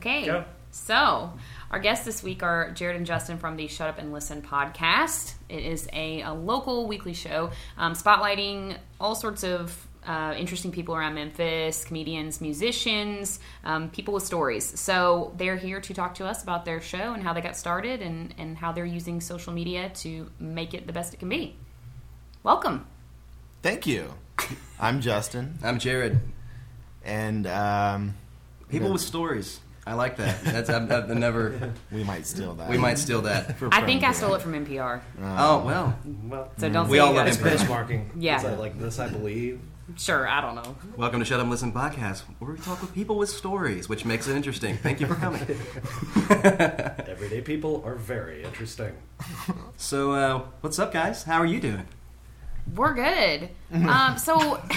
Okay. Go. So, our guests this week are Jared and Justin from the Shut Up and Listen podcast. It is a local weekly show spotlighting all sorts of interesting people around Memphis, comedians, musicians, people with stories. So they're here to talk to us about their show and how they got started and how they're using social media to make it the best it can be. Welcome. Thank you. I'm Justin. I'm Jared. And People with stories. I like that. That's I've never. we might steal that. We might steal that. I think I stole it from NPR. Oh well. So don't we say all you love guys- NPR. Benchmarking. Yeah. Is that like this, I believe? Sure, I don't know. Welcome to Shut Up and Listen podcast, where we talk with people with stories, which makes it interesting. Thank you for coming. Everyday people are very interesting. So, what's up, guys? How are you doing? We're good. So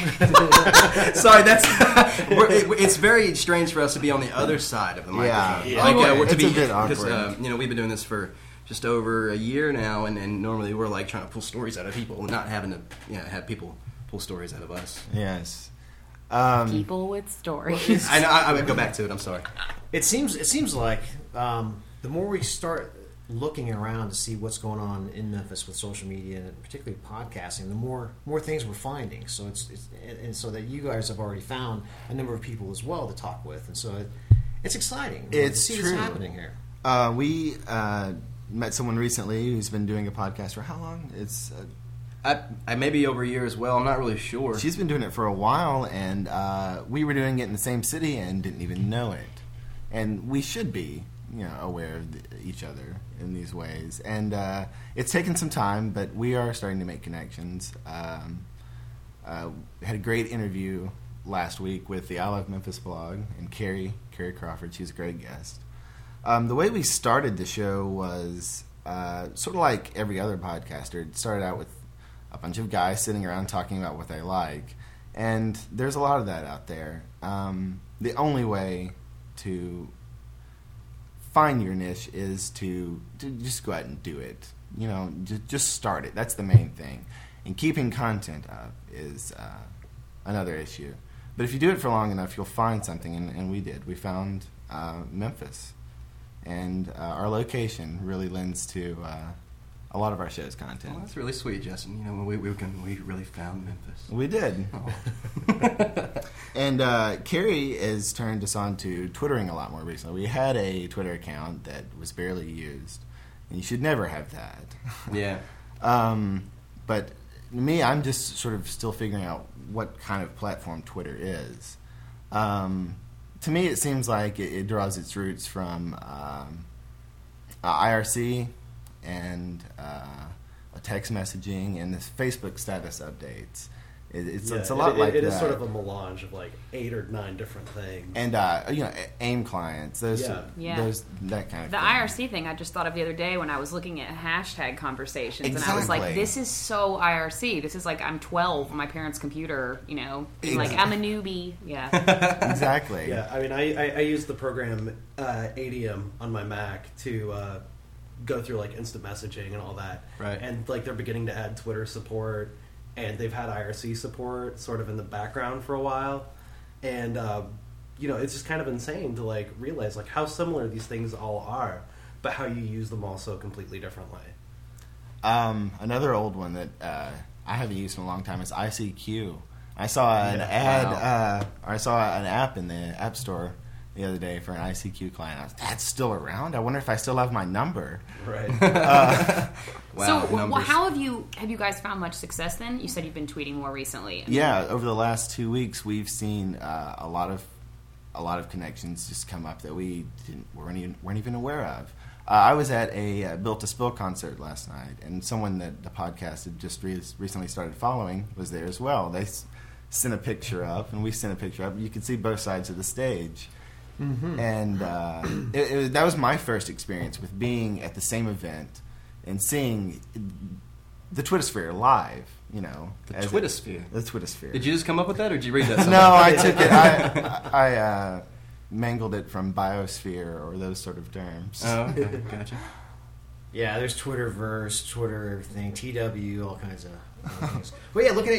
Sorry, that's. It's very strange for us to be on the other side of the microphone. Yeah. Like, It's a bit because awkward. we've been doing this for just over a year now, and normally we're like trying to pull stories out of people, and not having to have people pull stories out of us. Yes. people with stories. I know. I would go back to it. I'm sorry. It seems like the more we start looking around to see what's going on in Memphis with social media and particularly podcasting, the more things we're finding. So it's so that you guys have already found a number of people as well to talk with, and so it's exciting. It's to see true. what's happening here. We met someone recently who's been doing a podcast for how long? It's I may be over a year as well. I'm not really sure. she's been doing it for a while, and we were doing it in the same city and didn't even know it. And we should be, aware of each other in these ways. And it's taken some time, but we are starting to make connections. Had a great interview last week with the I Love Memphis blog and Carrie Crawford. She's a great guest. The way we started the show was sort of like every other podcaster. It started out with a bunch of guys sitting around talking about what they like. And there's a lot of that out there. The only way to find your niche is to just go out and do it. Just start it. That's the main thing. And keeping content up is another issue. But if you do it for long enough, you'll find something, and we did. We found Memphis. And our location really lends to a lot of our show's content. Well, that's really sweet, Justin. We really found Memphis. We did. Oh. And Carrie has turned us on to Twittering a lot more recently. We had a Twitter account that was barely used, and you should never have that. Yeah. But me, I'm just sort of still figuring out what kind of platform Twitter is. To me, it seems like it draws its roots from IRC and text messaging and this Facebook status updates. It's a lot like that. It is sort of a melange of like 8 or 9 different things. And AIM clients, those Yeah. that kind of The thing. IRC thing I just thought of the other day when I was looking at hashtag conversations, and I was Exactly. like, this is so IRC. This is like I'm 12 on my parents' computer, being like, I'm a newbie. Yeah. Exactly. Yeah, I mean, I use the program ADM on my Mac to go through like instant messaging and all that. Right. And like they're beginning to add Twitter support, and they've had IRC support sort of in the background for a while. And it's just kind of insane to like realize like how similar these things all are, but how you use them all so completely differently. Another old one that I haven't used in a long time is ICQ. I saw an ad. Wow. I saw an app in the App Store the other day for an ICQ client. I was, that's still around. I wonder if I still have my number. Right. Wow. So, numbers. how have you guys found much success then? You said you've been tweeting more recently. Yeah, over the last 2 weeks, we've seen a lot of connections just come up that we weren't even aware of. I was at a Built to Spill concert last night, and someone that the podcast had just recently started following was there as well. They sent a picture up, and we sent a picture up. You could see both sides of the stage. Mm-hmm. And that was my first experience with being at the same event and seeing the Twittersphere live, The Twittersphere. The Twittersphere. Did you just come up with that, or did you read that? No, I took it. I mangled it from biosphere or those sort of terms. Oh, okay. Gotcha. Yeah, there's Twitterverse, Twitter, everything, TW, all kinds of things. But yeah, looking at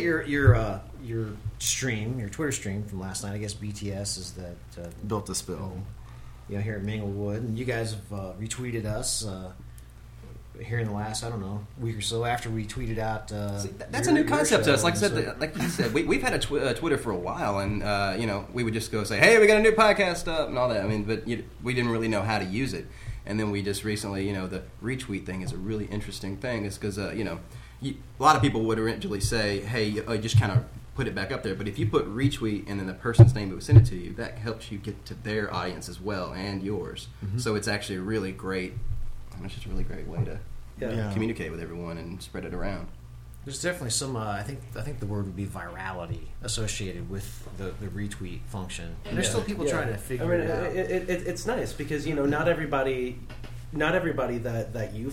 your stream, your Twitter stream from last night, I guess BTS is that Built to Spill. here at Minglewood, and you guys have retweeted us here in the last, I don't know, week or so after we tweeted out. See, that's a new concept to us. Like you said, we've had a Twitter for a while, and we would just go say, "Hey, we got a new podcast up," and all that. I mean, but we didn't really know how to use it, and then we just recently, the retweet thing is a really interesting thing. It's because a lot of people would originally say, "Hey, just kind of put it back up there," but if you put retweet and then the person's name who sent it to you, that helps you get to their audience as well and yours. Mm-hmm. So it's actually a really great. It's just a really great way to Yeah. communicate with everyone and spread it around. There's definitely some. I think the word would be virality associated with the retweet function. And there's still people trying to figure it out. It's nice because not everybody that you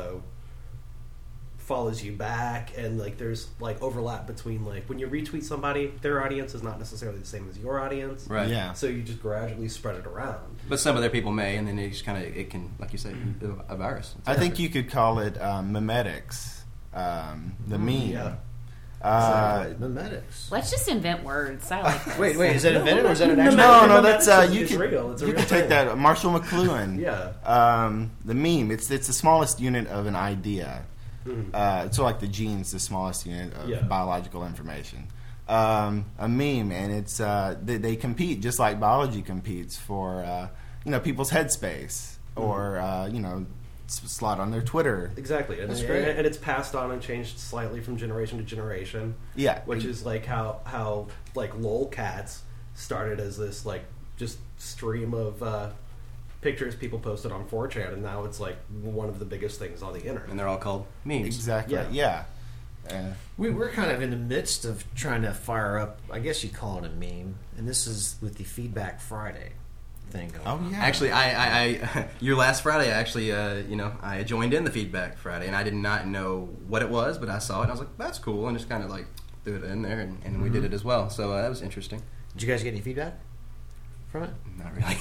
follows you back, and like there's like overlap between like when you retweet somebody, their audience is not necessarily the same as your audience, Right. Yeah. So you just gradually spread it around. But some other people may, and then it just it can, like you said, a virus. I think you could call it memetics, the meme. Yeah. Memetics. Let's just invent words. I like this. Wait, is that invented or is that an actual? No, that's you It's could real. It's a you real could take thing. that Marshall McLuhan. Yeah. The meme. It's the smallest unit of an idea. Mhm. It's sort of like the gene's the smallest unit of Yeah. biological information. A meme, and it's they compete just like biology competes for people's headspace or slot on their Twitter. Exactly, and, That's great. and it's passed on and changed slightly from generation to generation. Yeah, Which is like how like lolcats started as this like just stream of pictures people posted on 4chan, and now it's like one of the biggest things on the internet. And they're all called memes. exactly. Yeah. Yeah. We're kind of in the midst of trying to fire up. I guess you'd call it a meme, and this is with the Feedback Friday thing going on. Oh yeah. Actually, I your last Friday, I joined in the Feedback Friday, and I did not know what it was, but I saw it, and I was like, that's cool, and just kind of like threw it in there, and we did it as well. So that was interesting. Did you guys get any feedback from it? Not really.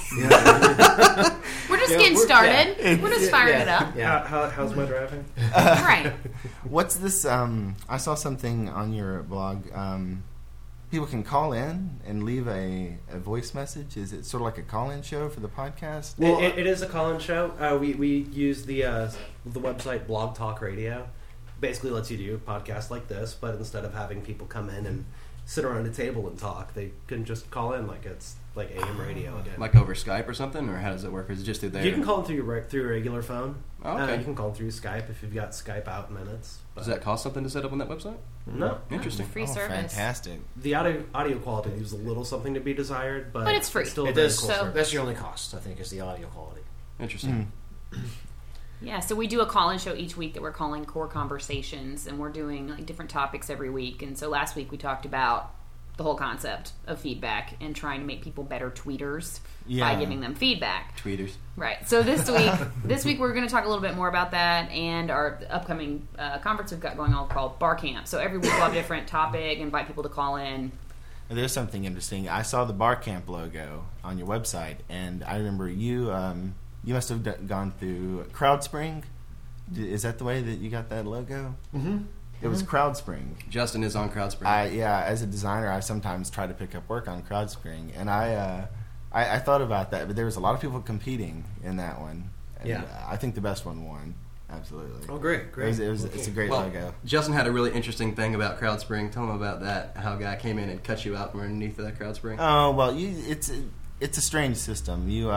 We're just Yeah, getting we're- started. yeah. We're just firing it up. Yeah. How's my driving? Right. What's this? I saw something on your blog. People can call in and leave a voice message. Is it sort of like a call-in show for the podcast? Well, it is a call-in show. We use the website Blog Talk Radio. Basically, lets you do a podcast like this, but instead of having people come in and sit around a table and talk, they can just call in like it's like AM radio again. Like over Skype or something, or how does it work? Or is it just through there? You can call in through your regular phone. Oh, okay. You can call through Skype if you've got Skype out minutes. But Does that cost something to set up on that website? No. Interesting. Free Oh, service. fantastic. The audio quality leaves a little something to be desired, but But it's free. still a It very does. cool So- service. That's your only cost, I think, is the audio quality. Interesting. Yeah, so we do a call-in show each week that we're calling Core Conversations, and we're doing like different topics every week. And so last week we talked about the whole concept of feedback and trying to make people better tweeters by Yeah. giving them feedback. Tweeters. Right. So this week we're going to talk a little bit more about that and our upcoming conference we've got going on called Bar Camp. So every week we'll have a different topic, invite people to call in. There's something interesting. I saw the Bar Camp logo on your website, and I remember you must have gone through CrowdSpring. Is that the way that you got that logo? Mm-hmm. It was CrowdSpring. Justin is on CrowdSpring. As a designer, I sometimes try to pick up work on CrowdSpring, and I thought about that, but there was a lot of people competing in that one. And Yeah. I think the best one won. Absolutely. Oh, great. It's a great Well, logo. Justin had a really interesting thing about CrowdSpring. Tell him about that. How a guy came in and cut you out from underneath that CrowdSpring. Oh well, it's a strange system. You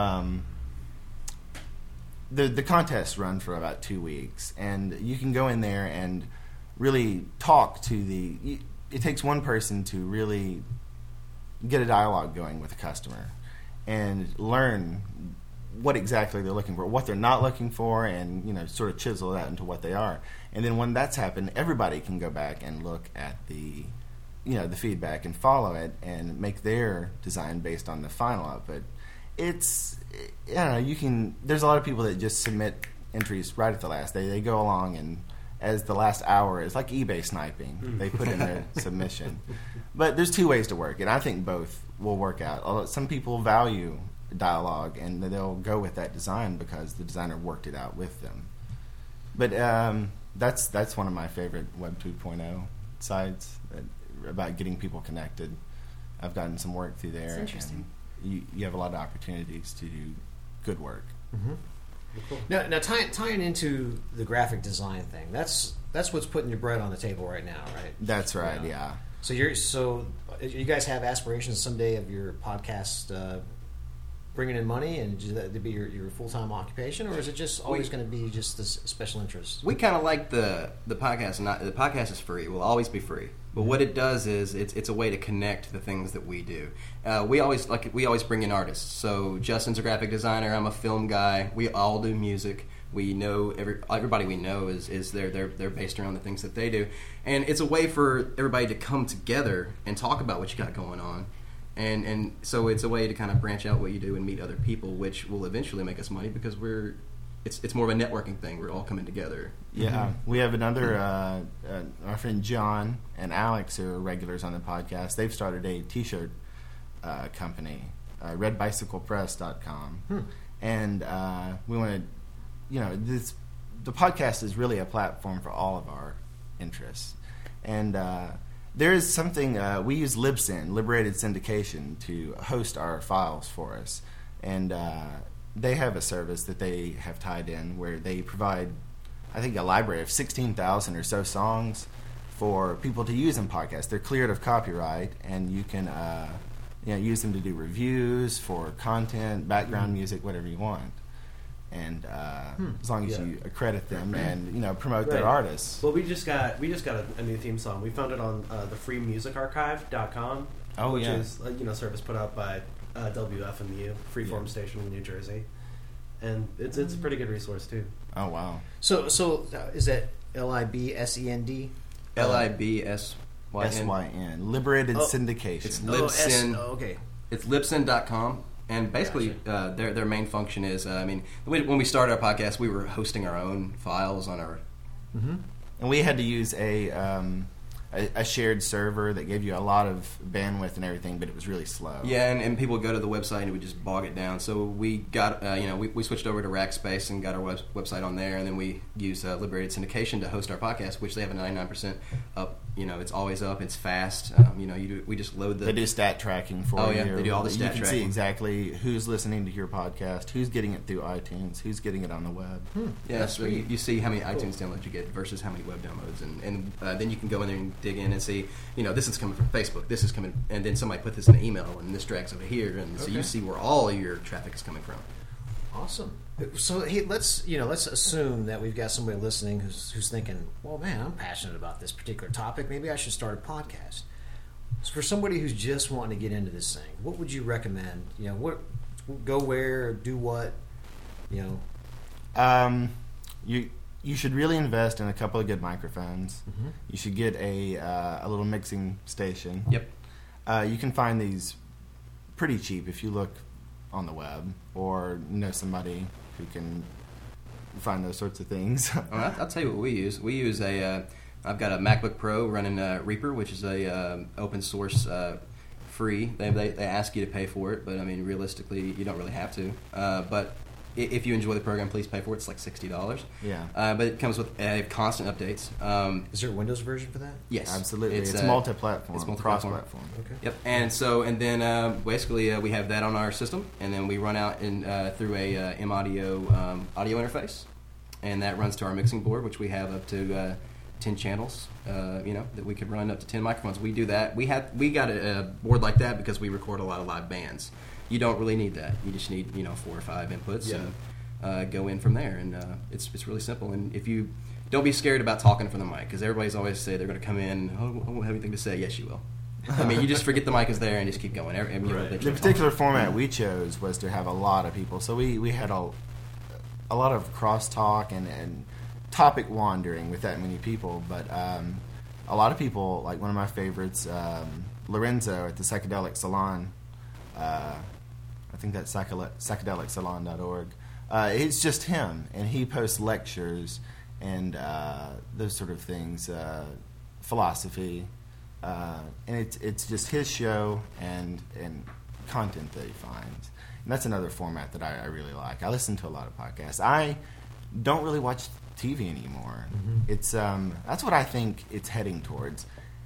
the contests run for about 2 weeks, and you can go in there and really talk to it takes one person to really get a dialogue going with the customer and learn what exactly they're looking for, what they're not looking for, and sort of chisel that into what they are. And then when that's happened, everybody can go back and look at the feedback and follow it and make their design based on the final output. There's a lot of people that just submit entries right at the last. They go along, and as the last hour is like eBay sniping, they put in their submission. But there's two ways to work, and I think both will work out. Although some people value dialogue, and they'll go with that design because the designer worked it out with them. But that's one of my favorite Web 2.0 sites about getting people connected. I've gotten some work through there. That's interesting. And you have a lot of opportunities to good work. Now tying into the graphic design thing, that's what's putting your bread on the table right now, right? That's right. Yeah. So you guys have aspirations someday of your podcast bringing in money and to be your full-time occupation, or is it just always going to be just this special interest? We kind of like the podcast. The podcast is free; will always be free. But what it does is it's a way to connect the things that we do. We always bring in artists. So Justin's a graphic designer. I'm a film guy. We all do music. We know everybody we know is they're based around the things that they do, and it's a way for everybody to come together and talk about what you got going on. And so it's a way to kind of branch out what you do and meet other people, which will eventually make us money because it's more of a networking thing. We're all coming together. Yeah, we have another our friend John and Alex, who are regulars on the podcast. They've started a T-shirt company, redbicyclepress.com, and we want to, the podcast is really a platform for all of our interests, and there is something we use Libsyn, Liberated Syndication, to host our files for us, and they have a service that they have tied in where they provide, I think, a library of 16,000 or so songs for people to use in podcasts. They're cleared of copyright, and you can use them to do reviews for content, background music, whatever you want. And as long as you accredit them and promote their artists. Well, we just got a new theme song. We found it on the freemusicarchive.com, which is a service put out by WFMU, Freeform Station in New Jersey, and it's a pretty good resource too. Oh wow! So is that LIBSEND? LIBSYN, Liberated Syndication. It's Libsyn. Okay. It's Libsyn.com. And basically, their main function is, when we started our podcast, we were hosting our own files on our... Mm-hmm. And we had to use a shared server that gave you a lot of bandwidth and everything, but it was really slow. Yeah, and people would go to the website and it would just bog it down. So we got, we switched over to Rackspace and got our website on there, and then we use Liberated Syndication to host our podcast, which they have a 99% up. It's always up. It's fast. We just load the... They do stat tracking for you. Oh, yeah. They do all the stat tracking. You can see exactly who's listening to your podcast, who's getting it through iTunes, who's getting it on the web. Yeah, so you see how many iTunes downloads you get versus how many web downloads. And then you can go in there and dig in and see, this is coming from Facebook, this is coming... And then somebody put this in an email, and this drags over here. And so you see where all your traffic is coming from. Awesome. So hey, let's assume that we've got somebody listening who's thinking, well, man, I'm passionate about this particular topic. Maybe I should start a podcast. So for somebody who's just wanting to get into this thing, what would you recommend? Go where, do what? You should really invest in a couple of good microphones. Mm-hmm. You should get a little mixing station. Yep. You can find these pretty cheap if you look on the web or know somebody who can find those sorts of things. I'll tell you what we use. We use I've got a MacBook Pro running Reaper, which is a open source free. They ask you to pay for it, but realistically, you don't really have to. But if you enjoy the program, please pay for it. It's like $60. Yeah. But it comes with constant updates. Is there a Windows version for that? Yes, absolutely. It's multi-platform. It's multi-platform. Cross-platform. Okay. Yep. And then basically we have that on our system, and then we run out through a M-Audio audio interface, and that runs to our mixing board, which we have up to 10 channels. That we could run up to 10 microphones. We do that. We got a board like that because we record a lot of live bands. You don't really need that. You just need 4 or 5 inputs and go in from there. And it's really simple. And if you don't be scared about talking from the mic, because everybody's always say they're going to come in. I won't have anything to say. Yes, you will. You just forget the mic is there and just keep going. The particular format we chose was to have a lot of people, so we had a lot of crosstalk and topic wandering with that many people. But a lot of people, like one of my favorites, Lorenzo at the Psychedelic Salon. I think that's psychedelicsalon.org. It's just him, and he posts lectures and those sort of things, philosophy, and it's just his show and content that he finds. And that's another format that I really like. I listen to a lot of podcasts. I don't really watch TV anymore. Mm-hmm. It's that's what I think it's heading towards.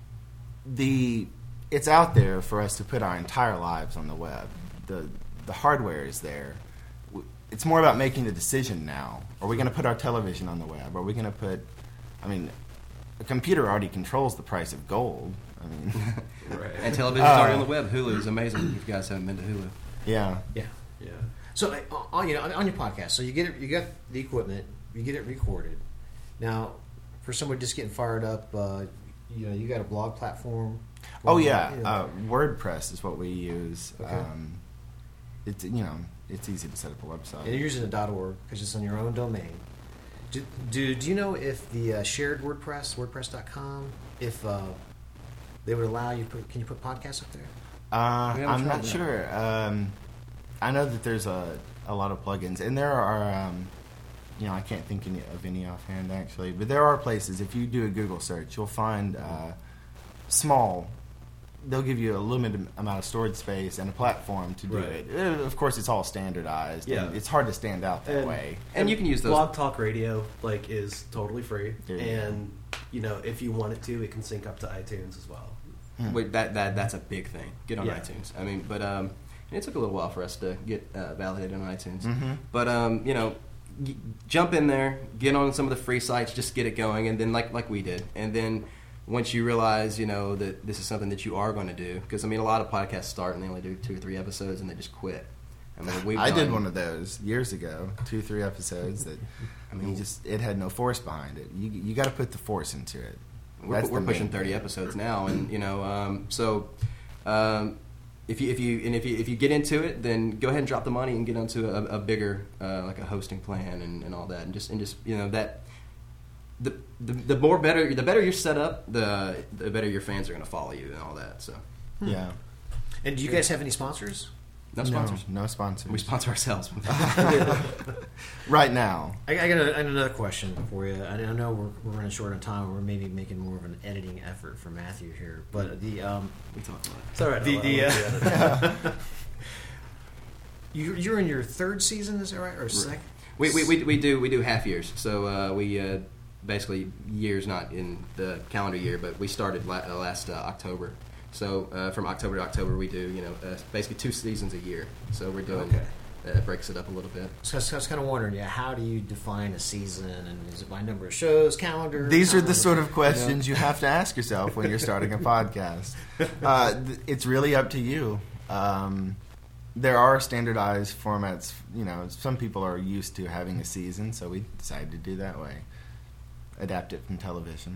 It's out there for us to put our entire lives on the web. The hardware is there. it's more about making the decision now. Are we going to put our television on the web? Are we going to put? I mean, a computer already controls the price of gold. I mean, Right. And television's already on the web. Hulu is amazing. If you guys haven't been to Hulu. yeah. Yeah. Yeah. So on your podcast, so you got the equipment, you get it recorded. Now, for somebody just getting fired up, you got a blog platform. Oh yeah, WordPress is what we use. Okay. It's it's easy to set up a website. And you're using the .org because it's on your own domain. Do you know if the shared WordPress, WordPress.com, if they would allow you? Can you put podcasts up there? I'm not sure. I know that there's a lot of plugins, and there are. I can't think of any offhand actually, but there are places. If you do a Google search, you'll find small. They'll give you a limited amount of storage space and a platform to do Right. it. Of course, it's all standardized. Yeah. And it's hard to stand out that way. And you can use those. Blog Talk Radio is totally free, There you and if you want it to, it can sync up to iTunes as well. Wait, that's a big thing. Get on Yeah. iTunes. I mean, but it took a little while for us to get validated on iTunes. Mhm. But jump in there, get on some of the free sites, just get it going, and then like we did, and then once you realize that this is something that you are going to do, because a lot of podcasts start and they only do 2 or 3 episodes and they just quit. I did one of those years ago, 2-3 episodes that it had no force behind it. You got to put the force into it. We're pushing 30 episodes now, and if you get into it, then go ahead and drop the money and get onto a bigger like a hosting plan and all that, and just that the better you're set up, the better your fans are going to follow you and all that. So Yeah. And do you guys have any sponsors? no sponsors. No sponsors. We sponsor ourselves. Right now. I got another question for you. I know we're running short on time. We're maybe making more of an editing effort for Matthew here, but we talk about it. It's all right. you're in your 3rd season, is that right, or second? We do half years. So we basically years, not in the calendar year, but we started last October. So from October to October, we do basically 2 seasons a year. So we're doing breaks it up a little bit. So I was kind of wondering, how do you define a season, and is it by number of shows, calendar? These are the sort of questions you have to ask yourself when you're starting a podcast. It's really up to you. There are standardized formats. Some people are used to having a season, so we decided to do that way. Adapt it from television.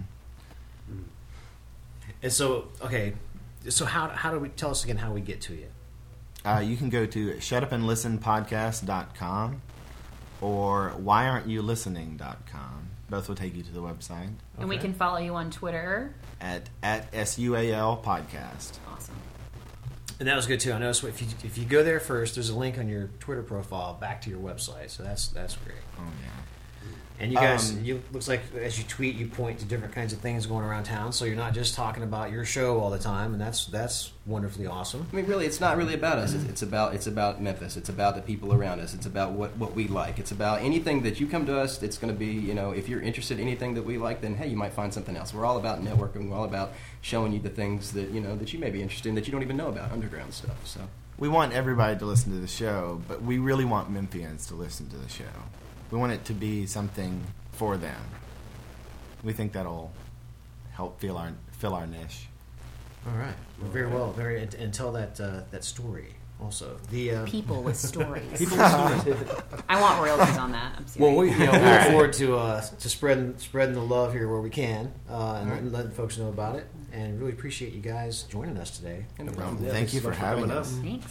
And so, so how do we tell us again how we get to you? You can go to shutupandlistenpodcast.com or whyaren'tyoulustening.com. Both will take you to the website. And we can follow you on Twitter. At SUAL Podcast. Awesome. And that was good too. I noticed if you go there first, there's a link on your Twitter profile back to your website. So that's great. Oh, yeah. And you guys, looks like as you tweet, you point to different kinds of things going around town. So you're not just talking about your show all the time, and that's wonderfully awesome. Really, it's not really about us. It's about Memphis. It's about the people around us. It's about what we like. It's about anything that you come to us. It's going to be, if you're interested in anything that we like, then hey, you might find something else. We're all about networking. We're all about showing you the things that that you may be interested in that you don't even know about, underground stuff. So we want everybody to listen to the show, but we really want Memphians to listen to the show. We want it to be something for them. We think that'll help fill our niche. All right. Well, very well. And tell that story also. The People with stories. people with stories. I want royalties on that. I'm serious. Well, we look forward to spreading the love here where we can, and letting folks know about it. And really appreciate you guys joining us today. no problem. Yeah, Thank you thanks for so much having coming us. up. Thanks.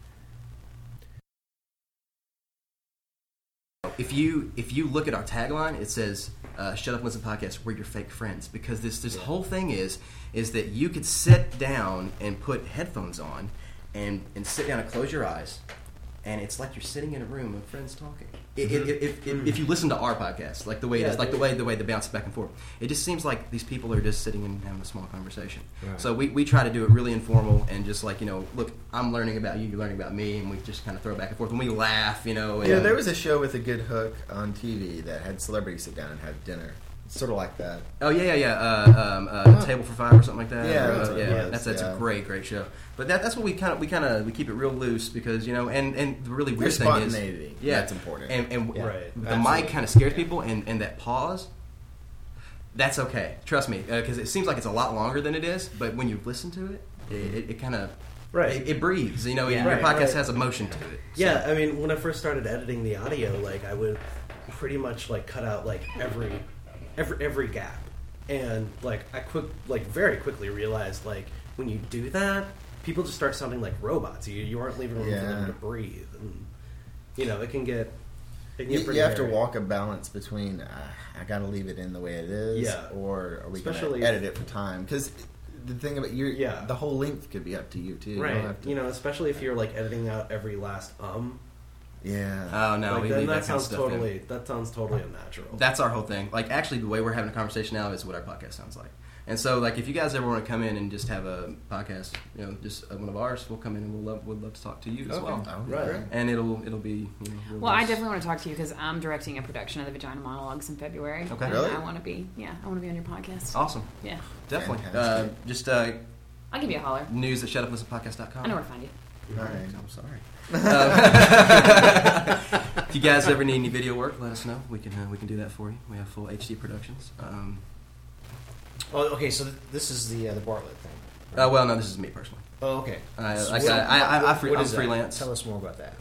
If you look at our tagline, it says "Shut Up, Listen Podcast. We're your fake friends." Because this whole thing is that you could sit down and put headphones on, and sit down and close your eyes, and it's like you're sitting in a room with friends talking. If you listen to our podcast, like the way it is, like the way they bounce back and forth, it just seems like these people are just sitting and having a small conversation. Right. So we try to do it really informal and just like look, I'm learning about you, you're learning about me, and we just kind of throw back and forth and we laugh, And, Yeah, there was a show with a good hook on TV that had celebrities sit down and have dinner. sort of like that. Oh yeah. Table for Five or something like that. Yeah, Or, that's what it was, That's yeah. a great show. But that's what we keep it real loose because and the really weird There's thing is spontaneity. That's important. And Yeah. Right. the Absolutely. mic kind of scares people, and that pause. That's okay. Trust me, because it seems like it's a lot longer than it is. But when you listen to it, it kind of Right. It breathes. Yeah. Your Right, podcast right. has emotion to it. So- Yeah, I mean, when I first started editing the audio, like I would pretty much like cut out like every gap, and like I very quickly realized like when you do that, people just start sounding like robots. You aren't leaving room for them Yeah. to breathe, and it can get. You pretty have to hairy. walk a balance between I got to leave it in the way it is, Yeah. or are we going Especially- to edit it for time? Because the thing about Yeah. the whole length could be up to you too. You Right, don't have to, especially if you're like editing out every last yeah. Oh no, like, we then leave that that kind of sounds stuff in. totally unnatural. That's our whole thing. Like, actually, the way we're having a conversation now is what our podcast sounds like. And so, like, if you guys ever want to come in and just have a podcast, just one of ours, we'll come in and we'd love to talk to you as well. Oh, Right. great. And it'll be real Well, I nice. definitely want to talk to you because I'm directing a production of the Vagina Monologues in February. Okay. And Really? I want to be on your podcast. Awesome, Yeah, definitely. Fantastic. Just I'll give you a holler. news at shutuplistonpodcast.com. I know where to find you. All right. I'm sorry. If you guys ever need any video work, let us know. We can do that for you. We have full HD productions. Oh, okay. So this is the Bartlett thing. Well, no, this is me personally. Oh, okay. So I'm what I'm is that? freelance. Tell us more about that.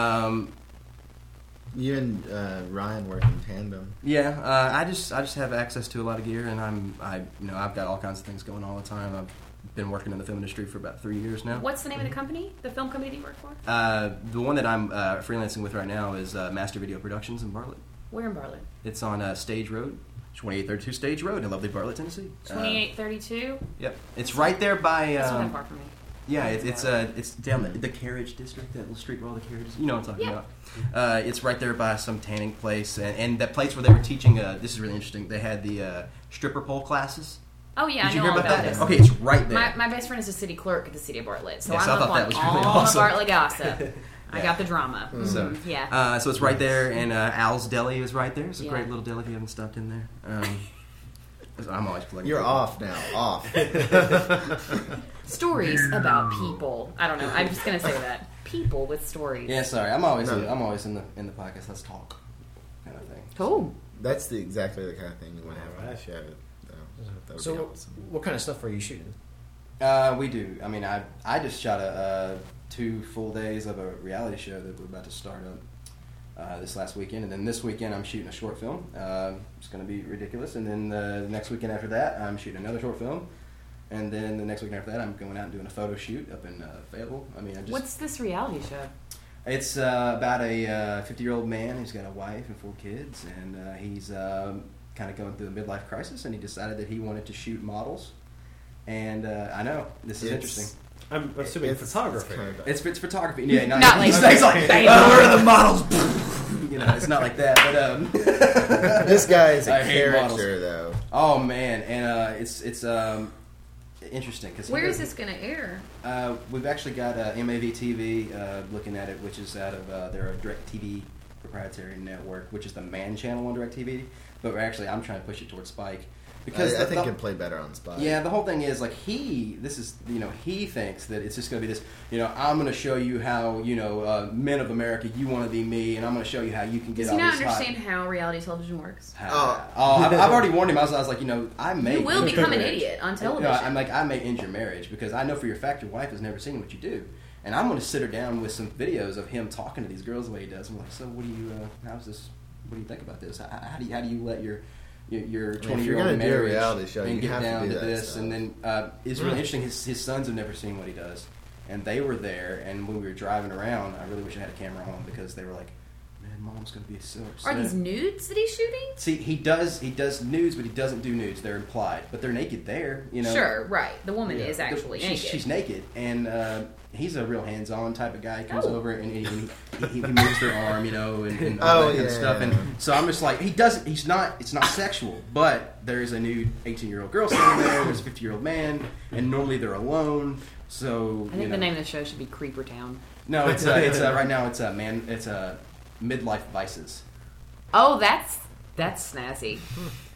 You and Ryan work in tandem. Yeah, I just have access to a lot of gear, and I've got all kinds of things going all the time. I've been working in the film industry for about 3 years now. What's the name of the company? The film company that you work for? The one that I'm freelancing with right now is Master Video Productions in Bartlett. Where in Bartlett? It's on Stage Road, 2832 Stage Road in lovely Bartlett, Tennessee. 2832. Yep, it's right there by. That's not that far from me. Yeah, it's down the Carriage District, that little street where all the carriages. You know what I'm talking Yeah. about. It's right there by some tanning place, and that place where they were teaching. This is really interesting. They had the stripper pole classes. Oh yeah, Did you I hear know all about about that? this. Okay, it's right there. My best friend is a city clerk at the city of Bartlett, so Yeah, so I I'm thought up that on was all really the awesome. Bartlett gossip. I Yeah. got the drama. So, Yeah. So it's right there, and Al's Deli is right there. It's a Yeah. great little deli if you haven't stopped in there. I'm always plugging. You're people. off now. Off. Stories about people. I don't know. I'm just gonna say that. People with stories. Yeah, sorry. I'm always No. in the podcast. Let's talk, kind of thing. Cool. That's exactly the kind of thing you want to have on Alright. the show. That would So, be awesome. what kind of stuff are you shooting? We do. I mean, I just shot 2 full days of a reality show that we're about to start up this last weekend, and then this weekend I'm shooting a short film. It's going to be ridiculous, and then the next weekend after that I'm shooting another short film, and then the next weekend after that I'm going out and doing a photo shoot up in Fayetteville. I mean, What's this reality show? It's about a 50-year-old man who's got a wife and 4 kids, and he's kind of going through a midlife crisis, and he decided that he wanted to shoot models. And I know this is interesting. I'm assuming photography. kind of- It's photography. Yeah, Not like- he's like, Bam. where are the models? It's not like that. But This guy is a I hate character, models. though. oh man, and it's interesting because Where is this gonna air? We've actually got MAV TV looking at it, which is out of their DirecTV proprietary network, which is the man channel on DirecTV. But I'm trying to push it towards Spike because I think it'd play better on Spot. yeah, the whole thing is like he thinks that it's just going to be this, I'm going to show you how, men of America, you want to be me, and I'm going to show you how you can get Does all he not this understand how reality television works? I've already warned him. I was like, I may You will end your become an marriage. idiot on You television. know, I'm like, I may end your marriage because I know for your fact your wife has never seen what you do, and I'm going to sit her down with some videos of him talking to these girls the way he does. I'm like, so what do you? How's this? What do you think about this? How do you let your 20-year-old if you're gonna do a marriage reality show, and you get have to down do to that this? stuff. And then it's really interesting. His sons have never seen what he does, and they were there. And when we were driving around, I really wish I had a camera on because they were like, "Man, Mom's gonna be so upset." Are these nudes that he's shooting? See, he does nudes, but he doesn't do nudes. They're implied, but they're naked there. Sure, right. The woman Yeah. is actually naked. She's naked, and he's a real hands-on type of guy. He comes Oh. over and he moves their arm, and all that kind of stuff. And so I'm just like, it's not sexual, but there's a nude 18-year-old girl sitting there. There's a 50-year-old man, and normally they're alone. So I think the name of the show should be Creeper Town. No, it's right now it's midlife vices. Oh, that's snazzy.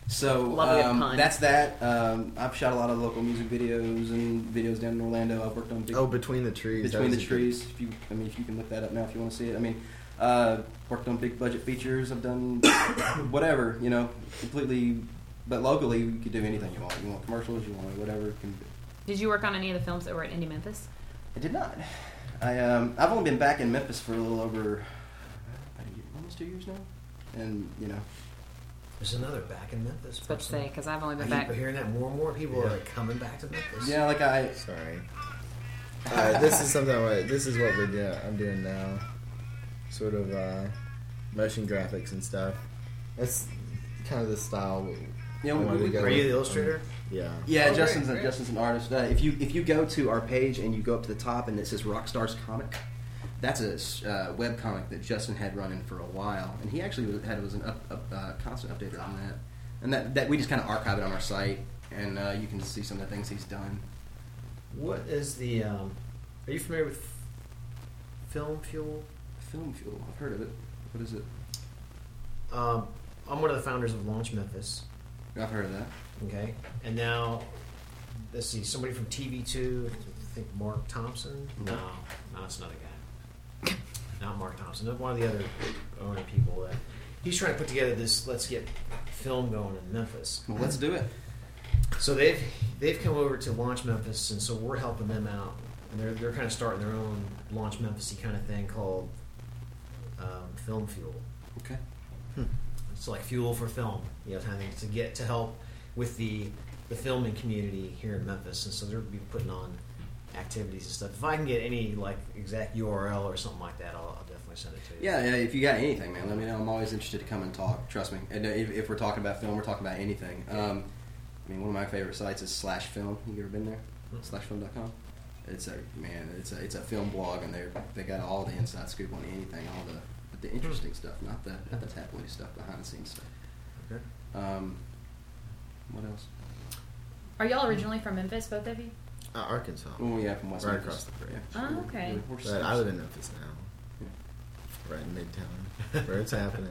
Love a good pun. that's that. I've shot a lot of local music videos and videos down in Orlando. I've worked on Between the Trees. Between the Trees. If you can look that up now if you want to see it. I mean, worked on big budget features. I've done whatever, completely. But locally, you could do anything you want. You want commercials, you want whatever. Did you work on any of the films that were at Indie Memphis? I did not. I've only been back in Memphis for a little over almost 2 years now, and There's another back in Memphis. I was about to say, because I've only been I back. keep hearing that more and more. People are like coming back to Memphis. yeah, like Sorry. This is something. This is what we're doing. I'm doing now. Sort of motion graphics and stuff. That's kind of the style. Yeah, Are you the illustrator? Yeah. Yeah, Oh, Justin's great. an artist. If you go to our page and you go up to the top and it says Rockstars Comic, that's a web comic that Justin had running for a while, and he actually was a constant updater on that. And that we just kind of archive it on our site, and you can see some of the things he's done. What is the? Are you familiar with Film Fuel? Film Fuel, I've heard of it. What is it? I'm one of the founders of Launch Memphis. I've heard of that. Okay, and now let's see, somebody from TV2. I think Mark Thompson. No, it's another guy. Not Mark Thompson. One of the other owner people. He's trying to put together this. Let's get film going in Memphis. Well, let's do it. So they've come over to Launch Memphis, and so we're helping them out. And they're kind of starting their own Launch Memphis-y kind of thing called Film Fuel. Okay. It's like fuel for film, kind of thing, to help with the filming community here in Memphis. And so they'll be putting on activities and stuff. If I can get any like exact URL or something like that, I'll definitely send it to you. Yeah, if you got anything, man, let me know. I'm always interested to come and talk. Trust me. And if we're talking about film, we're talking about anything. One of my favorite sites is /film. You ever been there? /film.com. It's a film blog, and they got all the inside scoop on anything, all the interesting stuff, not the tabloid stuff, behind the scenes stuff. Okay. What else? Are y'all originally from Memphis, both of you? Arkansas. Oh yeah, from West Right Memphis. across the bridge. Yeah. Oh, okay. But I live in Memphis now. Right in Midtown, where it's happening.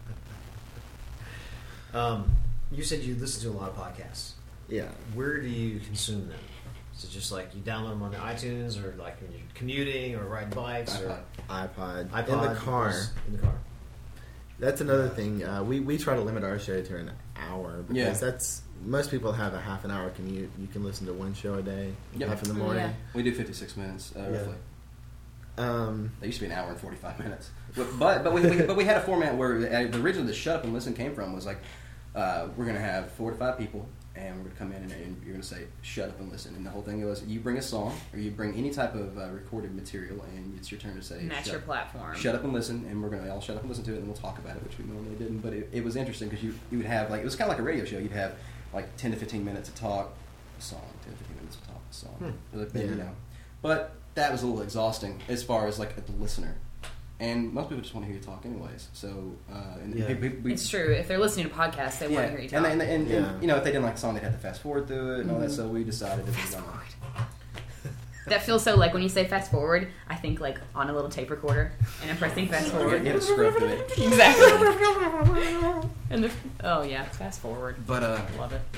You said you listen to a lot of podcasts. Yeah. Where do you consume them? Is it just like you download them on the iTunes, or like when you're commuting or riding bikes, or iPod. iPod In the car. In the car. That's another thing. We try to limit our show to an hour because that's most people have a half an hour commute. You can listen to one show a day, half in the morning. Yeah. We do 56 minutes roughly. They used to be an hour and 45 minutes. But we had a format where originally the Shut Up and Listen came from was like we're going to have 4 to 5 people, and we're going to come in and you're going to say shut up and listen. And the whole thing was you bring a song or you bring any type of recorded material, and it's your turn to say And that's your platform. Shut up and listen, and we're going to all shut up and listen to it, and we'll talk about it, which we normally didn't. But it was interesting because you would have like, it was kind of like a radio show. You'd have like 10 to 15 minutes to talk a song, 10 to 15 minutes to talk a song. But that was a little exhausting as far as like the listener. And most people just want to hear you talk anyways. So, it's true. If they're listening to podcasts, they want to hear you talk. And if they didn't like the song, they'd have to fast forward through it and all that. So we decided to fast forward. That feels so like when you say fast forward, I think like on a little tape recorder, and I'm pressing fast forward. You had to scrub through it. Exactly. And fast forward. But love it.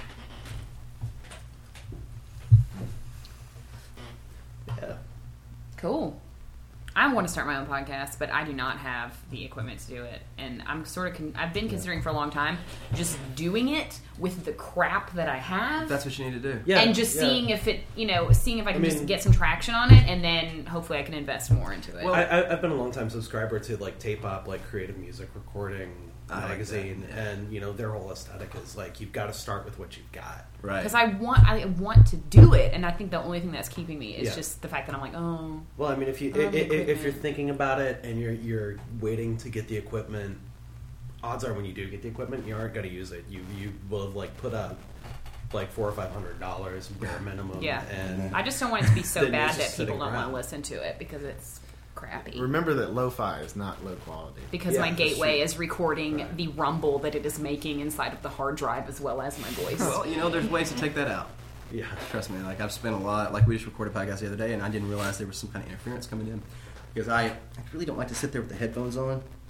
Yeah. Cool. I want to start my own podcast, but I do not have the equipment to do it. And I'm sort of, I've been considering for a long time just doing it with the crap that I have. That's what you need to do. Yeah, and just seeing if it, seeing if I can just get some traction on it, and then hopefully I can invest more into it. Well, I've been a long time subscriber to like Tape Up, like Creative Music Recording magazine, and their whole aesthetic is like you've got to start with what you've got, Right? Because I want to do it, and I think the only thing that's keeping me is just the fact that I'm like, oh. Well, I mean, if you're thinking about it and you're waiting to get the equipment, odds are when you do get the equipment, you aren't going to use it. You will have like put up like $400 or $500 bare minimum. Yeah, and I just don't want it to be so then bad it's just that people sitting don't want around. to listen to it because it's crappy. Remember that lo-fi is not low quality. Because my gateway is recording the rumble that it is making inside of the hard drive as well as my voice. Well, there's ways to take that out. Yeah. Trust me. Like I've spent a lot. Like we just recorded a podcast the other day, and I didn't realize there was some kind of interference coming in because I really don't like to sit there with the headphones on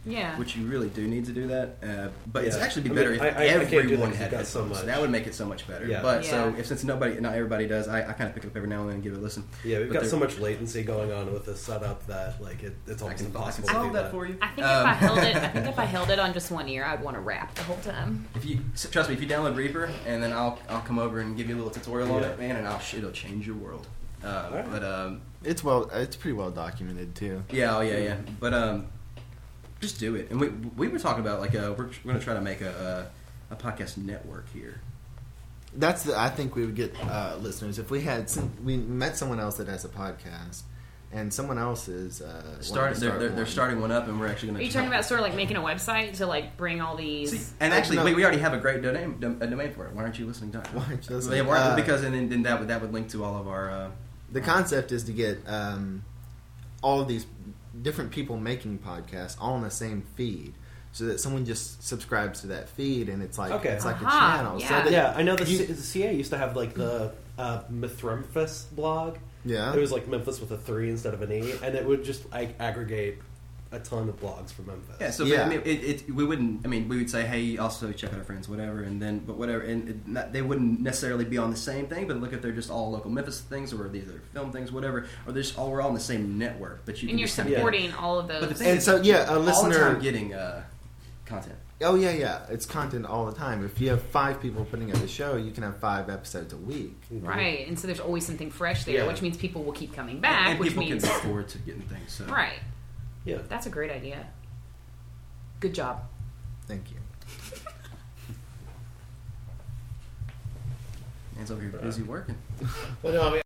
Yeah. which you really do need to do that. But it's Yeah. actually be I mean, better if I can't do that everyone 'cause had you've got so headphones. much. That would make it so much better. Yeah. But Yeah. so since not everybody does, I kind of pick it up every now and then and give it a listen. Yeah, we've But got they're- so much latency going on with this setup that like it's I almost can impossible to solve do that for you. I think if I held it on just one ear, I'd want to rap the whole time. If you trust me, if you download Reaper, and then I'll come over and give you a little tutorial on Yeah. it, man, and it'll change your world. Alright. But It's pretty well documented too. yeah. But just do it. And we were talking about like we're going to try to make a podcast network here. I think we would get listeners if we met someone else that has a podcast, and someone else is They're starting one up, and we're actually going Are to. you talking about sort of like making a website to like bring all these? See, and actually, No. we already have a great domain for it. Why aren't you listening? Why aren't you listening? Because then that would link to all of our. The concept is to get all of these different people making podcasts all on the same feed, so that someone just subscribes to that feed, and it's like Okay. it's like Aha, a channel. yeah. So that, Yeah, I know the You- CA used to have like the Mithramphis blog. yeah. It was like Memphis with a 3 instead of an E, and it would just like aggregate a ton of blogs from Memphis. Yeah, so Yeah. I mean, we wouldn't. I mean, we would say, hey, also check out our friends, whatever, and then, but whatever, and they wouldn't necessarily be on the same thing. But look, if they're just all local Memphis things, or these are film things, whatever, or they're just we're all on the same network. But you And can you're just kind of- supporting all of But the those. thing And is, so yeah, a all the listener. time getting content. Oh yeah, it's content all the time. If you have 5 people putting up a show, you can have 5 episodes a week. Right, and so there's always something fresh there, Yeah. which means people will keep coming back, and which people means can look forward to getting things. So. right. Yeah. That's a great idea. Good job. Thank you. Man's over here busy working. But no, I mean,